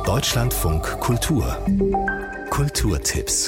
Deutschlandfunk Kultur. Kulturtipps.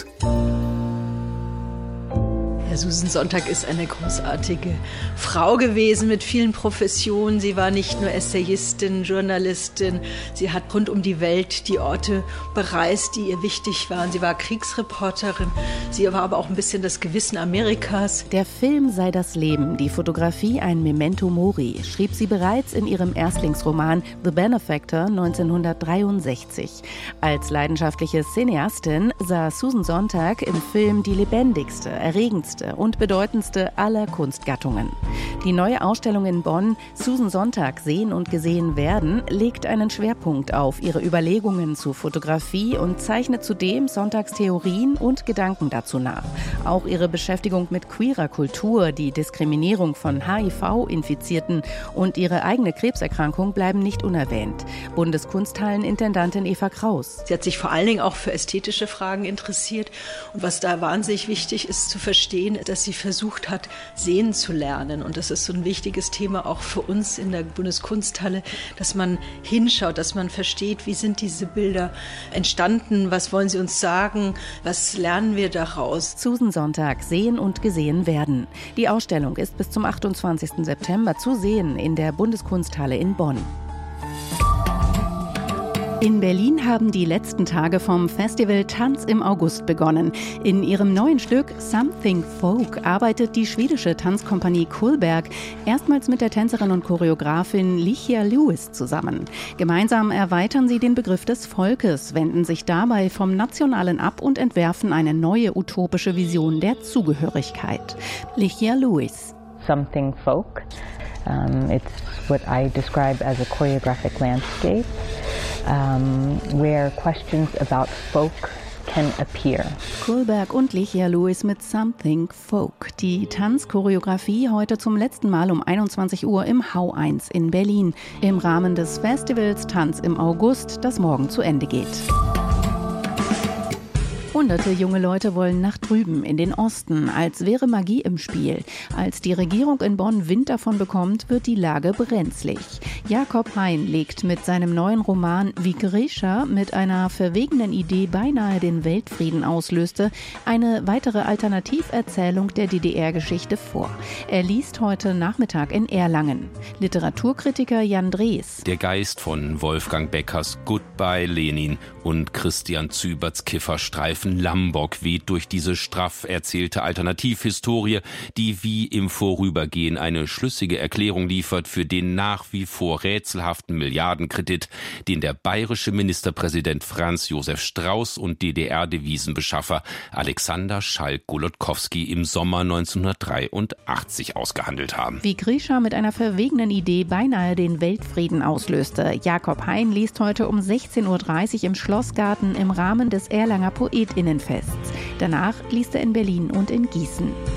Susan Sontag ist eine großartige Frau gewesen mit vielen Professionen. Sie war nicht nur Essayistin, Journalistin. Sie hat rund um die Welt die Orte bereist, die ihr wichtig waren. Sie war Kriegsreporterin. Sie war aber auch ein bisschen das Gewissen Amerikas. Der Film sei das Leben, die Fotografie ein Memento Mori, schrieb sie bereits in ihrem Erstlingsroman The Benefactor 1963. Als leidenschaftliche Cineastin sah Susan Sontag im Film die lebendigste, erregendste und bedeutendste aller Kunstgattungen. Die neue Ausstellung in Bonn, Susan Sontag sehen und gesehen werden, legt einen Schwerpunkt auf ihre Überlegungen zu Fotografie und zeichnet zudem Sontags Theorien und Gedanken dazu nach. Auch ihre Beschäftigung mit queerer Kultur, die Diskriminierung von HIV-Infizierten und ihre eigene Krebserkrankung bleiben nicht unerwähnt. Bundeskunsthallen-Intendantin Eva Kraus. Sie hat sich vor allen Dingen auch für ästhetische Fragen interessiert. Und was da wahnsinnig wichtig ist zu verstehen, dass sie versucht hat, sehen zu lernen. Und das ist so ein wichtiges Thema auch für uns in der Bundeskunsthalle, dass man hinschaut, dass man versteht, wie sind diese Bilder entstanden, was wollen sie uns sagen, was lernen wir daraus. Susan Sontag sehen und gesehen werden. Die Ausstellung ist bis zum 28. September zu sehen in der Bundeskunsthalle in Bonn. In Berlin haben die letzten Tage vom Festival Tanz im August begonnen. In ihrem neuen Stück Something Folk arbeitet die schwedische Tanzkompanie Cullberg erstmals mit der Tänzerin und Choreografin Ligia Lewis zusammen. Gemeinsam erweitern sie den Begriff des Volkes, wenden sich dabei vom Nationalen ab und entwerfen eine neue utopische Vision der Zugehörigkeit. Ligia Lewis. Something Folk. It's what I describe as a choreographic landscape. Where questions about folk can appear. Cullberg und Ligia Lewis mit Something Folk. Die Tanzchoreografie heute zum letzten Mal um 21 Uhr im Hau1 in Berlin. Im Rahmen des Festivals Tanz im August, das morgen zu Ende geht. Hunderte junge Leute wollen nach drüben, in den Osten, als wäre Magie im Spiel. Als die Regierung in Bonn Wind davon bekommt, wird die Lage brenzlig. Jakob Hein legt mit seinem neuen Roman Wie Grisha mit einer verwegenen Idee beinahe den Weltfrieden auslöste, eine weitere Alternativerzählung der DDR-Geschichte vor. Er liest heute Nachmittag in Erlangen. Literaturkritiker Jan Drees. Der Geist von Wolfgang Beckers Goodbye Lenin und Christian Züberts Kifferstreifen Lambok weht durch diese straff erzählte Alternativhistorie, die wie im Vorübergehen eine schlüssige Erklärung liefert für den nach wie vor rätselhaften Milliardenkredit, den der bayerische Ministerpräsident Franz Josef Strauß und DDR-Devisenbeschaffer Alexander Schalk-Golodkowski im Sommer 1983 ausgehandelt haben. Wie Grisha mit einer verwegenen Idee beinahe den Weltfrieden auslöste. Jakob Hein liest heute um 16.30 Uhr im Schlossgarten im Rahmen des Erlanger Poetinnenfests. Danach liest er in Berlin und in Gießen.